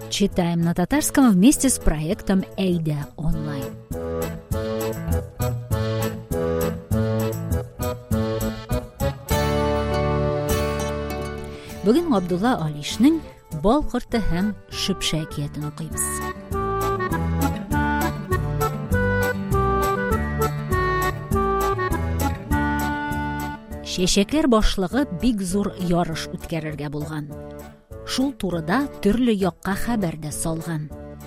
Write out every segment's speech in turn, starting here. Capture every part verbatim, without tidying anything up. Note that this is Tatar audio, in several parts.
Читаем на татарском вместе с проектом Эйда онлайн. Бүген Абдулла Алишның «Бал корты һәм шөпшә» әкиятен укыйбыз. Шәшәкләр башлыгы бик зур ярыш үткәрергә булган. Шул турыда төрле якка хәбәр дә салган.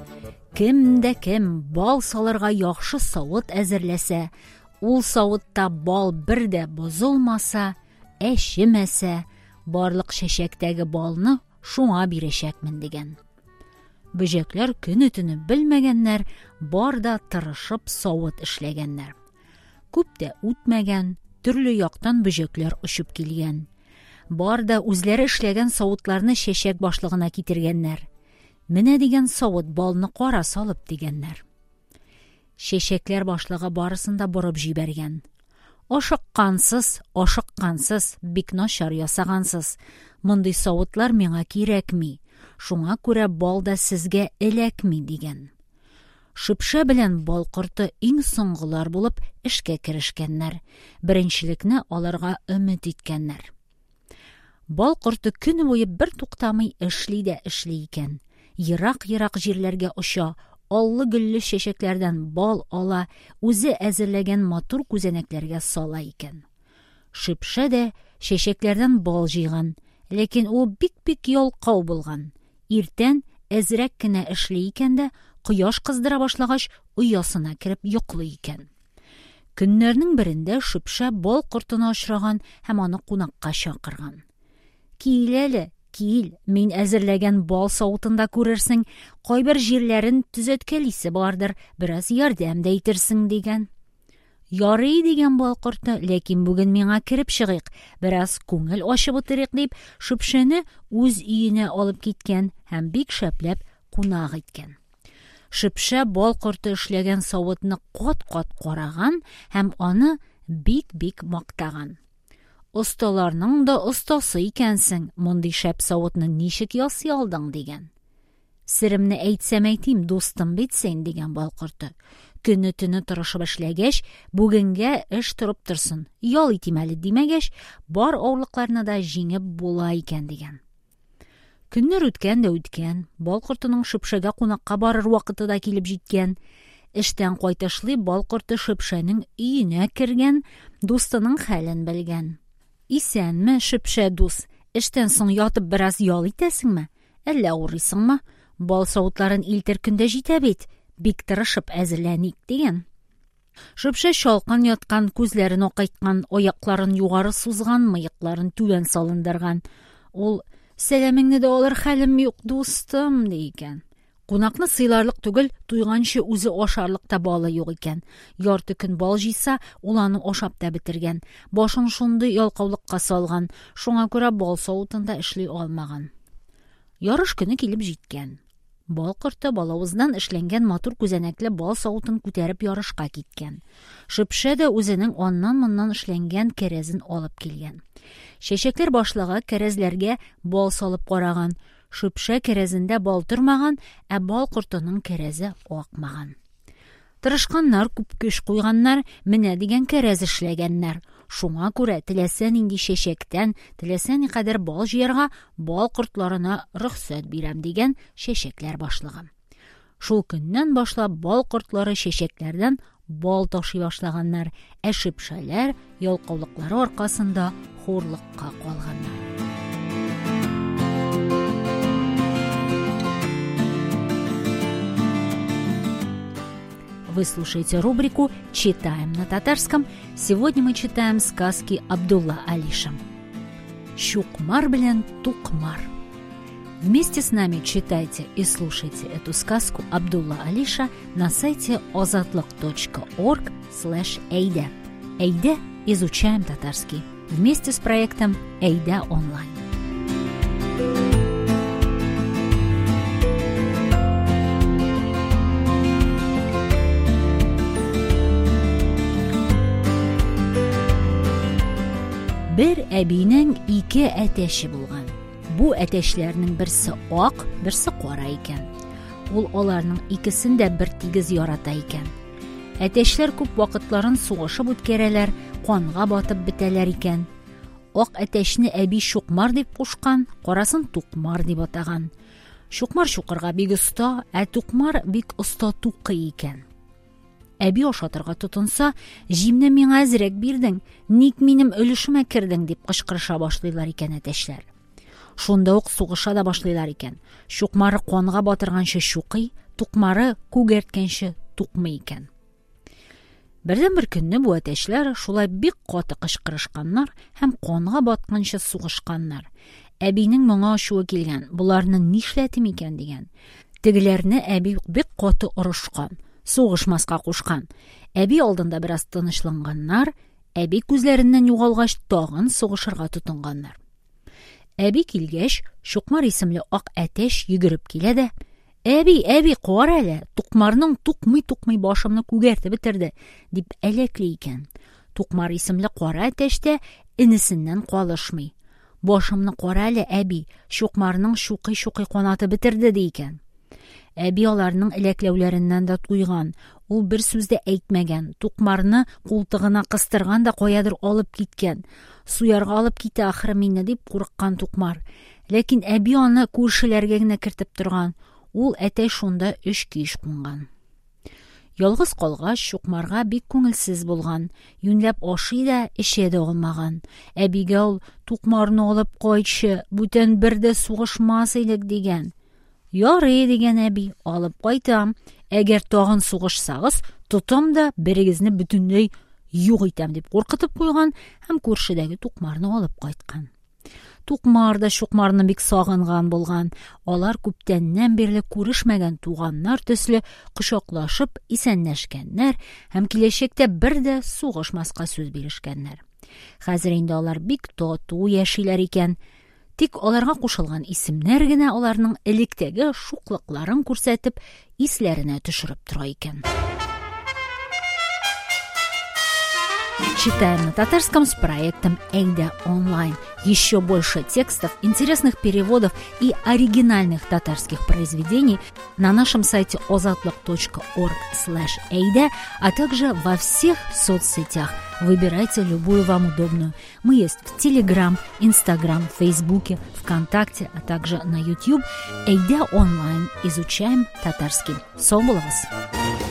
Кем дә кем бал салырга яхшы савыт әзерләсә, ул савытта бал бер дә бозылмаса, әчемәсә, барлык шәшәктәге балны шуңа бирәчәкмен дигән. Бөҗәкләр көне-төне белмәгәннәр, бар да тырышып савыт эшләгәннәр. Күп тә үтмәгән, төрле яктан бөҗәкләр очып килгән. Бар да үзләре эшләгән савытларны шәшәк башлыгына китергәннәр. Менә дигән савыт балны кара салып дигәннәр. Шәшәкләр башлыгы барысын да борып җибәргән. Ашыккансыз, ашыккансыз, бик начар ясагансыз. Мондый савытлар миңа кирәкми. Шуңа күрә бал да сезгә эләкми дигән. Шөпшә белән бал корты иң соңгылар булып эшкә керешкәннәр. Беренчелекне алырга өмет иткәннәр. Бал корты көне буе бер туктамый эшли дә эшли икән. Ерак-ерак җирләргә оча, аллы-гөлле шәшәкләрдән бал ала, үзе әзерләгән матур күзәнәкләргә сала икән. Шөпшә дә шәшәкләрдән бал җыйган, ләкин ул бик-бик ялкау булган. Иртән әзрәк кенә эшли икән дә, кояш кыздыра башлагач, оясына кереп йоклый икән. Көннәрнең берендә шөпшә бал кортына очраган һәм аны кунакка чакырган. Кил әле, кил, мин әзерләгән бал савытында күрерсең, кайбер җирләрен төзәткәлисе бардыр, бераз ярдәм дә итерсең дигән. Ярый дигән бал корты, ләкин бүген миңа кереп чыгыйк, бераз күңел ачып утырыйк дип, шөпшәне үз өенә алып киткән һәм бик шәпләп кунак иткән. Шөпшә бал корты эшләгән савытны кат-кат караган һәм аны бик-бик мактаган. Осталарның да остасы икәнсең, мондый шәп савытны ничек ясый алдың дигән. Сиремне әйтсәм әйтим, дустым бит син дигән бал корты. Көне-төне тырышып эшләгәч, бүгенгә эш торып торсын, ял итим әле димәгәч, бар авырлыкларны да җиңеп була икән дигән. Көннәр үткән дә үткән, бал кортының шөпшәгә кунакка барыр вакыты да килеп җиткән. Эштән кайтышлый бал корты шөпшәнең өенә кергән, дустының хәлен белгән. Исәнме, шөпшә дус, эштән соң ятып бераз ял итәсеңме? Әллә авырыйсыңмы? Бал савытларын илтер көндә җитә бит, бик тырышып әзерләник дигән. Шөпшә шалкан яткан, күзләрен акайткан, аякларын югары сузган, мыекларын түбән салындырган. Ул: "Сәламеңне дә алыр хәлем юк, дустым" дигән. Кунакны сыйларлык түгел, туйганчы үзе ашарлык та балы юк икән. Ярты көн бал җыйса, ул аны ашап та бетергән. Башын шундый ялкаулыкка салган, шуңа күрә бал савытында эшли алмаган. Ярыш көне килеп җиткән. Бал корты балавыздан эшләнгән матур күзәнәкле бал савытын күтәреп ярышка киткән. Шөпшә дә үзенең аннан-моннан эшләнгән кәрәзен алып килгән. Шәшәкләр башлыгы кәрәзләргә бал салып караган. Шөпшә кәрәзендә бал тормаган, ә бал кортының кәрәзе акмаган. Тырышканнар, күп көч куйганнар, менә дигән кәрәз эшләгәннәр. Шуңа күрә теләсә нинди шәшәктән, теләсә никадәр бал җыярга бал кортларына рөхсәт бирәм дигән шәшәкләр башлыгы. Шул көннән башлап бал кортлары шәшәкләрдән бал ташый башлаганнар, ә шөпшәләр ялкаулыклары аркасында хурлыкка калганнар. Вы слушаете рубрику «Читаем на татарском». Сегодня мы читаем сказки Абдулла Алиша. Щукмар белән Тукмар. Вместе с нами читайте и слушайте эту сказку Абдулла Алиша на сайте озатлык точка орг слэш эйда. Эйда – изучаем татарский. Вместе с проектом Эйда онлайн. Бер әбинең ике әтәше булган. Бу әтәчләрнең берсе ак, берсе кара икән. Ул аларның икесен дә бер тигез ярата икән. Әтәчләр күп вакытларын сугышып үткәрәләр, канга батып бетәләр икән. Ак әтәчне әби Чукмар дип кушкан, карасын Тукмар дип атаган. Чукмар чукырга бик оста, ә Тукмар бик оста тукый икән. Әби ашатырга тотынса, җимне миңа әзрәк бирдең, ник минем өлешемә кердең дип кычкырыша башлыйлар икән әтәчләр. Шунда ук сугыша да башлыйлар икән. Чукмары канга батырганчы чукый, Тукмары күгәрткәнче тукмый икән. Бердән бер көнне бу әтәчләр шулай бик каты кычкырышканнар һәм канга батканчы сугышканнар. Әбинең моңа ачуы килгән, буларны нишләтим икән дигән. Тегеләрне әби бик каты орышкан, сугышмаска кушкан. Әби алдында бераз тынычланганнар, әби күзләреннән югалгач тагын сугышырга тотынганнар. Әби килгәч, Чукмар исемле ак әтәч йөгереп килә дә: "Әби, әби, кара әле, Тукмарның тукмый-тукмый башымны күгәртеп бетерде", дип әләкли икән. Тукмар исемле кара әтәч тә инесеннән калышмый: "Башымны кара әле, әби, Чукмарның шукый-шукый канаты бетерде", ди икән. Әби аларның эләкләүләреннән дә туйган. Ул бер сүз дә әйтмәгән. Тукмарны култыгына кыстырган да каядыр алып киткән. Суярга алып китә ахры мине дип курыккан Тукмар. Ләкин әби аны күршеләргә генә кертеп торган. Ул әтәй шунда өч кич кунган. Ялгыз калгач, Чукмарга бик күңелсез булган. Юньләп ашый да, эчә дә алмаган. Әбигә ул: "Тукмарны алып кайтчы, бүтән бердә сугышмас идек", дигән. "Ярый", дигән әби, "алып кайтам. Әгәр тагын сугышсагыз, тотам да берегезне бүтүнләй юк итәм", дип куркытып куйган һәм күршедәге Тукмарны алып кайткан. Тукмар да Чукмарны бик сагынган булган. Алар күптәннән бирле күрешмәгән туганнар төсле кочаклашып исәнләшкәннәр һәм киләчәктә бер дә сугышмаска сүз бирешкәннәр. Хәзер инде алар бик тату яшиләр икән. Тик аларга кушылган исемнәр генә аларның электәге шуклыкларын күрсәтеп, исләренә төшереп тора икән. Читаем на татарском с проектом Эйда онлайн. Еще больше текстов, интересных переводов и оригинальных татарских произведений на нашем сайте озатлык точка орг слэш эйда, а также во всех соцсетях. Выбирайте любую вам удобную. Мы есть в Телеграм, Инстаграм, Фейсбуке, ВКонтакте, а также на YouTube. Эйда онлайн. Изучаем татарский. Сол булыгыз.